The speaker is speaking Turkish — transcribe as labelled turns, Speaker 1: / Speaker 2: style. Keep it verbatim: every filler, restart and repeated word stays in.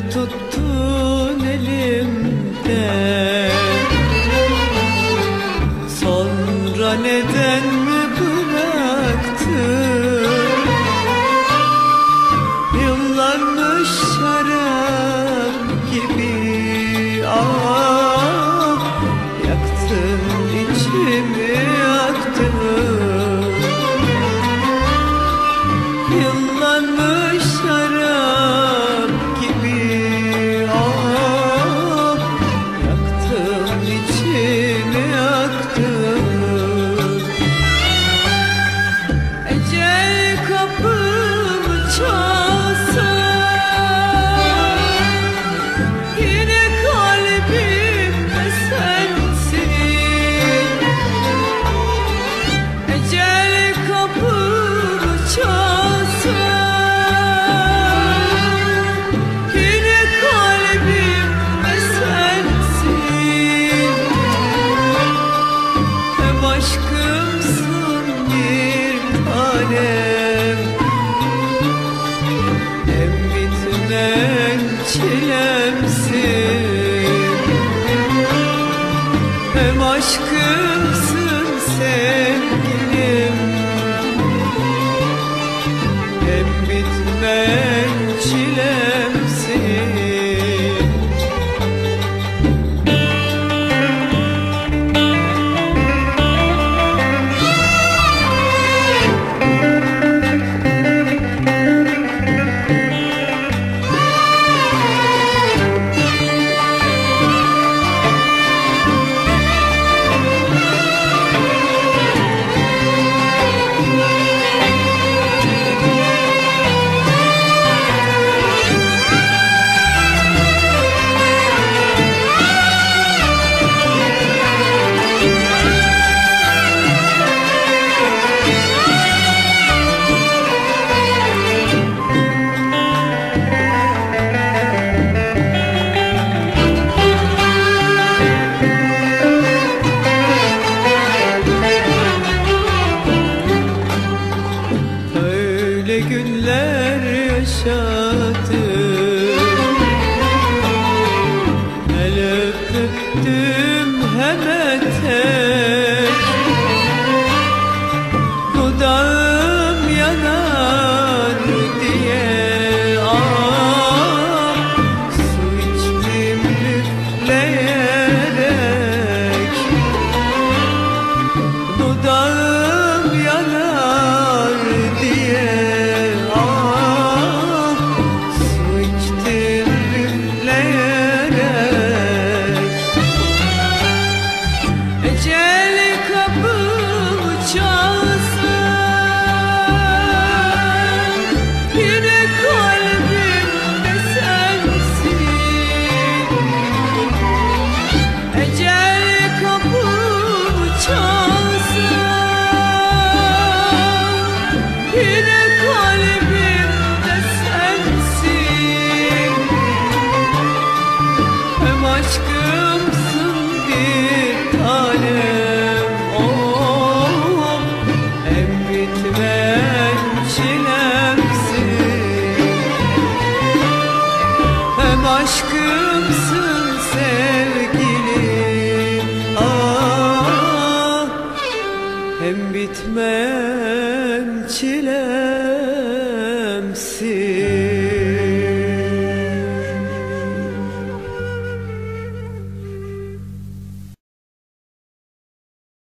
Speaker 1: tuttun elimden, sonra neden mi bıraktın? Yıllarmış şarap gibi ah, yaktın içimi yaktın. Yıllarmış şarap gibi ah, yaktın içimi yaktın. Ecel kapımı çalsa yine kalbimde sensin. Ecel kapımı çalsa yine kalbimde sensin. Hem aşkımsın bir tanem, hem bitmeyen çilemsin. Hem aşkımsın sevgilim, hem bitmeyen çilemsin. Öyle günler yaşadım, el öptüm hem etek. Dudağım yanar diye ah, su içtim üfleyerek. Dudağım yanar diye ah, su içtim üfleyerek. Ecel kapımı çalsa yine kalbimde sensin. Ecel kapımı çalsa yine kalbimde sensin. Hem aşkımsın bir tanem oh, hem bitmeyen çilemsin. Hem aşkımsın sevgilim ah, hem bitmeyen çilem.